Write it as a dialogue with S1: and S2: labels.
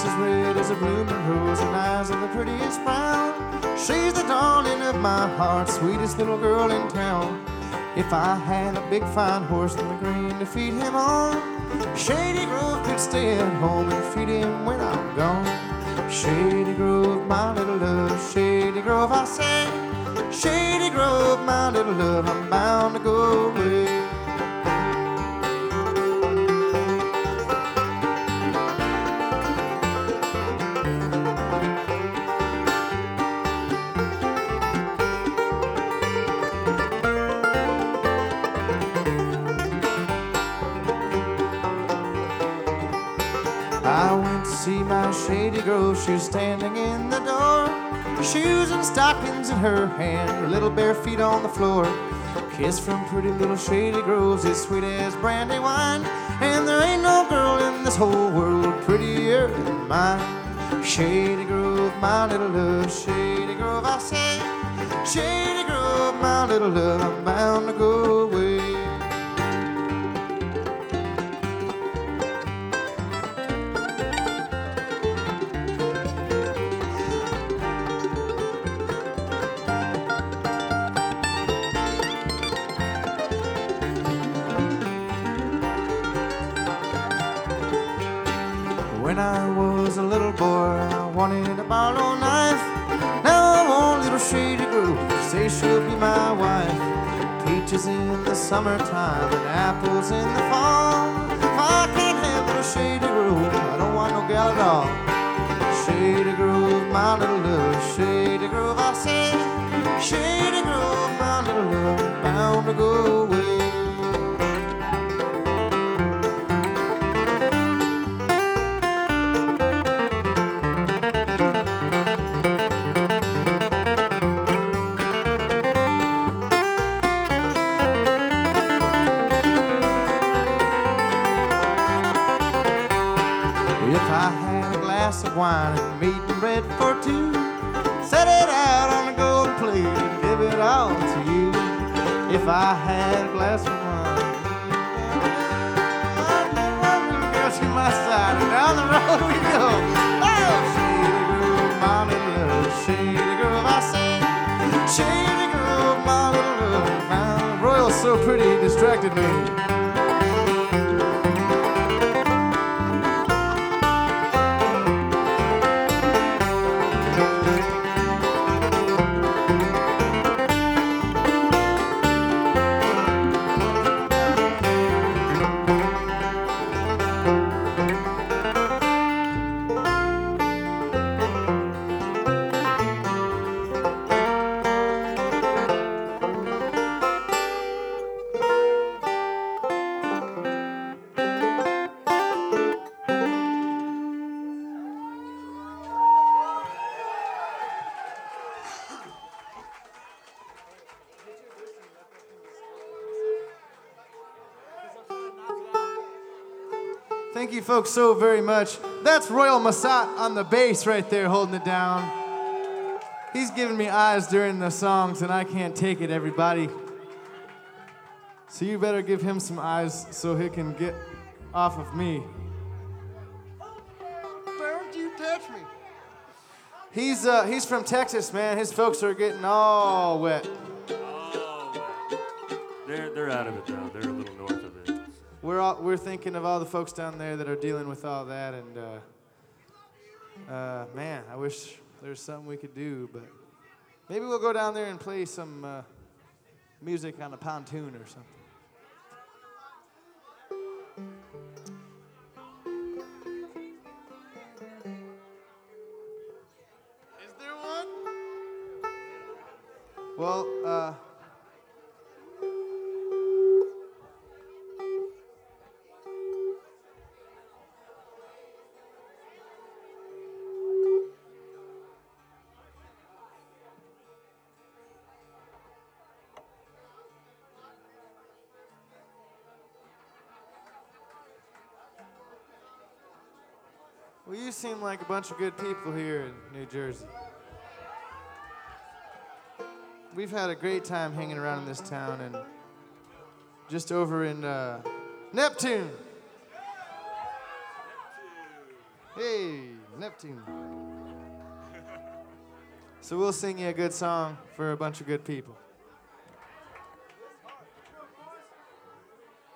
S1: as red as a blooming rose and eyes of the prettiest brown. She's the darling of my heart, sweetest little girl in town. If I had a big fine horse in the green to feed him on, Shady Grove could stay at home and feed him when I'm gone. Shady Grove, my little love, Shady Grove, I say. Shady Grove, my little love, I'm bound to go away. I went to see my Shady Grove, she was standing in the door, shoes and stockings in her hand, her little bare feet on the floor. Kiss from pretty little Shady Grove's as sweet as brandy wine, and there ain't no girl in this whole world prettier than mine. Shady Grove, my little love, Shady Grove, I say. Shady Grove, my little love, I'm bound to go away. When I was a little boy, I wanted a Barlow knife. Now I want little Shady Grove, say she'll be my wife. Peaches in the summertime and apples in the fall. If I can't have little Shady Grove, I don't want no gal at all. Shady Grove, my little love, Shady Grove, I say. Shady Grove, my little love, bound to go away. If I had a glass of wine and meat and bread for two, set it out on a gold plate and give it all to you. If I had a glass of wine, I'd girl to my side and down the road we go. Oh, Shady Grove, my little love, Shady Grove, I say. Shady Grove, my little love. Now, Royal's so pretty, he distracted me. Thank you folks so very much. That's Royal Massat on the bass right there holding it down. He's giving me eyes during the songs and I can't take it, everybody. So you better give him some eyes so he can get off of me. Don't you touch me. He's from Texas, man. His folks are getting all wet.
S2: They're out of it though. They're a little north of it.
S1: We're thinking of all the folks down there that are dealing with all that, and man, I wish there's something we could do, but maybe we'll go down there and play some music on a pontoon or something. Is there one? Well, well, you seem like a bunch of good people here in New Jersey. We've had a great time hanging around in this town, and just over in Neptune. Hey, Neptune. So we'll sing you a good song for a bunch of good people.